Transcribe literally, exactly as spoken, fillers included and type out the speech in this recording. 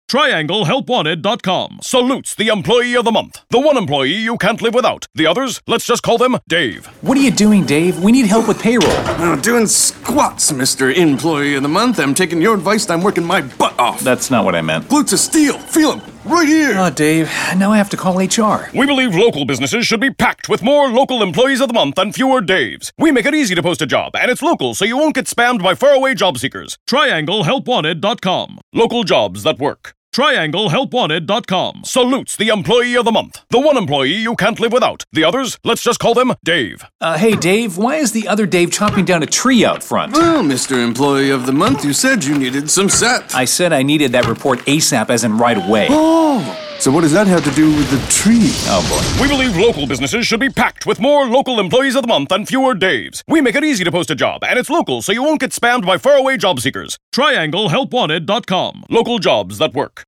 Triangle Help Wanted dot com salutes the employee of the month. The one employee you can't live without. The others, let's just call them Dave. What are you doing, Dave? We need help with payroll. I'm doing squats, Mister Employee of the Month. I'm taking your advice and I'm working my butt off. That's not what I meant. Glutes of steel. Feel them. Right here. Oh, Dave, now I have to call H R. We believe local businesses should be packed with more local employees of the month and fewer Daves. We make it easy to post a job, and it's local, so you won't get spammed by faraway job seekers. Triangle Help Wanted dot com. Local jobs that work. Triangle Help Wanted dot com salutes the employee of the month. The one employee you can't live without. The others, let's just call them Dave. Uh, hey, Dave, why is the other Dave chopping down a tree out front? Well, Mister Employee of the Month, you said you needed some set. I said I needed that report ASAP, as in right away. Oh, so what does that have to do with the tree? Oh, boy. We believe local businesses should be packed with more local employees of the month and fewer Daves. We make it easy to post a job, and it's local, so you won't get spammed by faraway job seekers. Triangle Help Wanted dot com. Local jobs that work.